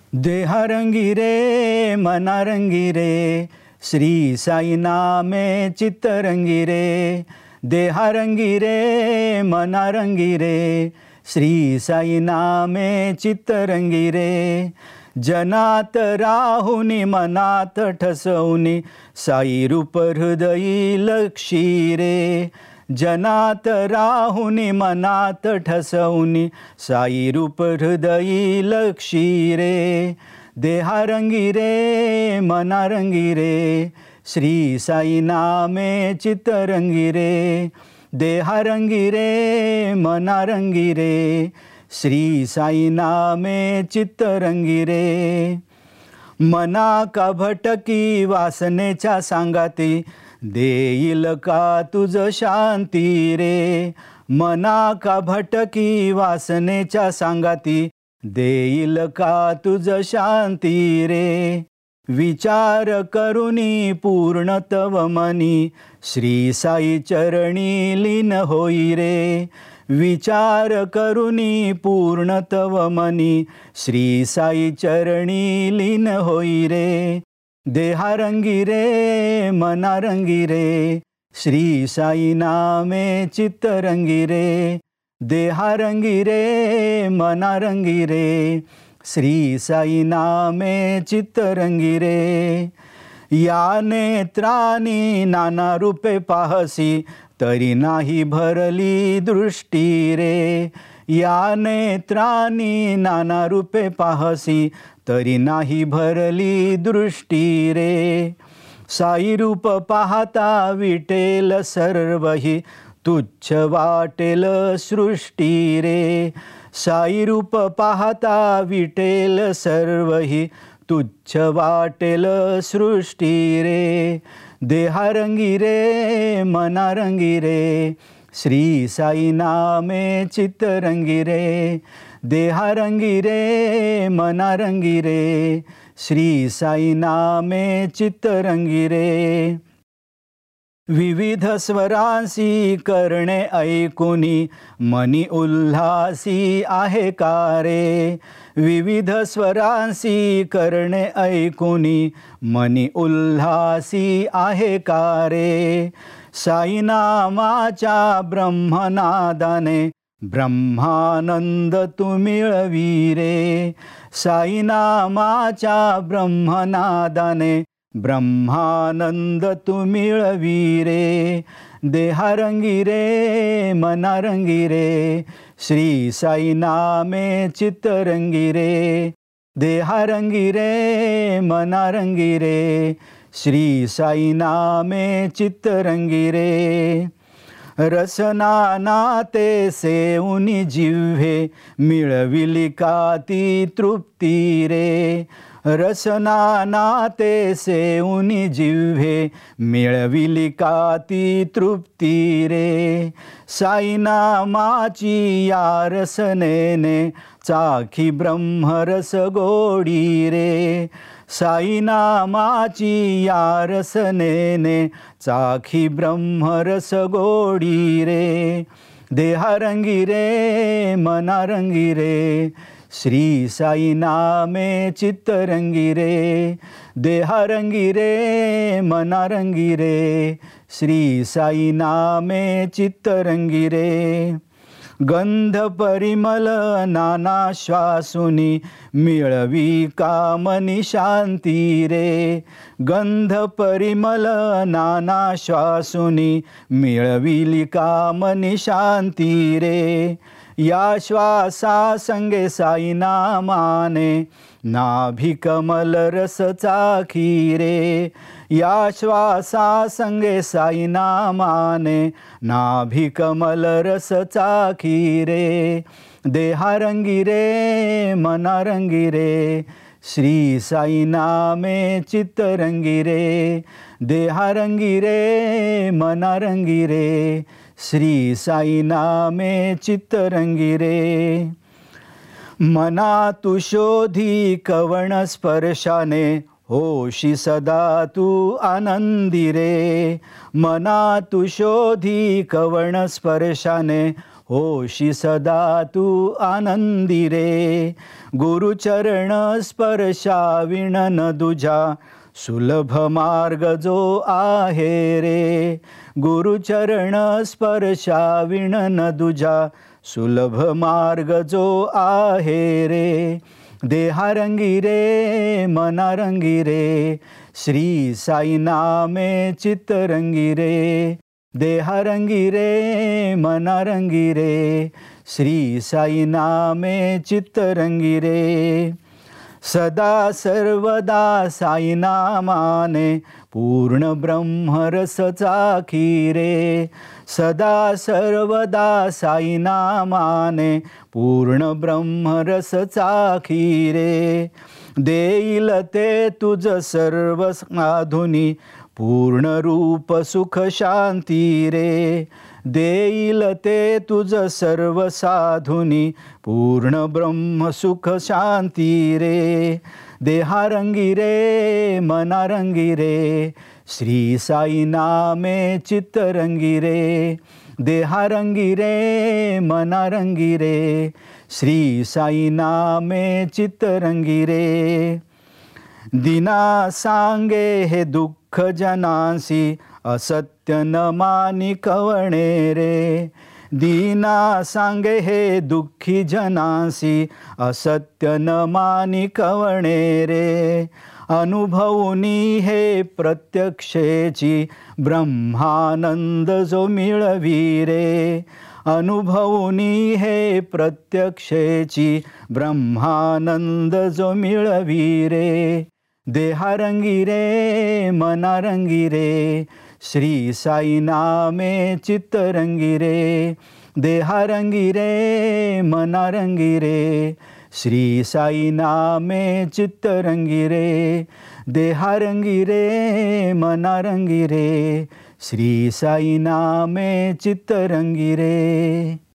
देहारंगी रे मनारंगी रे, श्री साई नामे चित्तरंगी रे। देहारंगी रे मनारंगी रे, श्री साई नामे चित्तरंगी रे। जनात राहुनी मनात ठसवुनी, साई रूप हृदयी लक्षी रे। जनात राहुनी मनात ठसवुनी, साई रूप हृदयी लक्षी रे। देहारंगी रे मनारंगी रे, श्री साई नामे चित्तरंगी रे। देहारंगी रे मनारंगी रे, श्री साई नामे चित्तरंगी रे। मना का भटकी वासनेच्या सांगाती, देईल का तुझ शांती रे। मना का भटकी वासनेच्या सांगाती, देईल का तुझ शांती रे। विचार करुनी पूर्ण तव मनी, श्री साई चरणी लीन होई रे। विचार करुनी पूर्ण तव मनी, श्री साई चरणी लीन होई रे। देहारंगी रे मनारंगी रे, श्री साई नामे चित्तरंगी रे। देहारंगी रे मनारंगी रे, श्री साई नामे चित्तरंगी रे। या नेत्रानी नाना रूपे पाहसी, तरी नाही भरली दृष्टी रे। या नेत्रानी नाना रूपे पाहसी, तरी नाही भरली दृष्टी रे। साई रूप पाहता विटेल सर्वही, तुच्छ वाटेल सृष्टी रे। साई रूप पाहता विटेल सर्वही, तुच्छ वाटेल सृष्टी रे। देहारंगी रे मनारंगी रे, श्री साई नामे चित्तरंगी रे। देहारंगी रे मनारंगी रे, श्री साई नामे चित्तरंगी रे। विविध स्वरांसी करणे ऐकुनी, मनी उल्हासी आहे का रे। विविध स्वरांसी करणे ऐकुनी, मनी उल्हासी आहे का रे। साई नामाच्या ब्रह्मनादाने, ब्रह्मानंद तू मिळवी रे। साई नामाच्या ब्रह्मनादाने, ब्रह्मानंद तू मिळवी रे। देहारंगी रे मनारंगी रे, श्री साई नामे चित्तरंगी रे। देहारंगी रे मनारंगी रे, श्री साई नामे चित्तरंगी रे। रसना नाते सेऊनी जिव्हे, मिळविली का ती तृप्ती रे। रसना नाते सेऊनी जिव्हे, मिळविली का ती तृप्ती रे। साई नामाची या रसनेने, चाखी ब्रह्मरस गोडी रे। साई नामाची या रसनेने, चाखी ब्रह्मरस गोडी रे। देहारंगी रे मनारंगी रे, श्री साई नामे चित्तरंगी रे। देहारंगी रे मनारंगी रे, श्री साई नामे चित्तरंगी रे। गंध परिमल नाना श्वासुनी, मिळवी का मनी शांती रे। गंध परिमल नाना श्वासुनी, मिळविली का मनी शांती रे। या श्वासा संगे साई नामाने, नाभी कमल रस चाखी रे। या श्वासा संगे साई नामाने, नाभी कमल रस चाखी रे। देहारंगी रे मनारंगी रे, श्री साई नामे चित्तरंगी रे। देहारंगी रे मनारंगी रे, श्री साई नामे चित्तरंगी रे। मना तू शोधी कवण स्पर्शाने, होशी सदा तू आनंदी रे। मना तू शोधी कवण स्पर्शाने, होशी सदा तू आनंदी रे. गुरुचरण स्पर्शाविण न दुजा सुलभ मार्ग जो आहे रे. गुरुचरण स्पर्शाविण न दुजा सुलभ मार्ग जो आहे रे. देहारंगी रे मनारंगी रे श्री साई नामे चित्तरंगी रे. देहारंगी रे मनारंगी रे श्री साई नामे चित्तरंगी रे. सदा सर्वदा साई नामाने पूर्ण ब्रह्मरस चाखी रे. सदा सर्वदा साई नामाने पूर्ण ब्रह्मरस चाखी रे. देईल ते तुझ सर्व साधुनी पूर्ण रूप सुख शांती रे. देईल ते तुझ सर्व साधुनी पूर्ण ब्रह्म सुख शांती रे. देहारंगी रे मनारंगी रे श्री साई नामे चित्तरंगी रे. देहारंगी रे मनारंगी रे श्री साई नामे चित्तरंगी रे. दिना सांगे हे दुःख जनासी असत्य न मानी कवणे रे. दीना सांगे हे दुःखी जनासी असत्य न मानी कवणे रे. अनुभवनी हे प्रत्यक्षेची ब्रह्मानंद जो मिळवी रे. अनुभवनी हे प्रत्यक्षेची ब्रह्मानंद जो मिळवी रे. देहारंगी रे मनारंगी रे श्री साई नामे चित्तरंगी रे. देहारंगी रे मनारंगी रे श्री साई नामे चित्तरंगी रे. देहारंगी रे मनारंगी रे श्री साई नामे चित्तरंगी रे.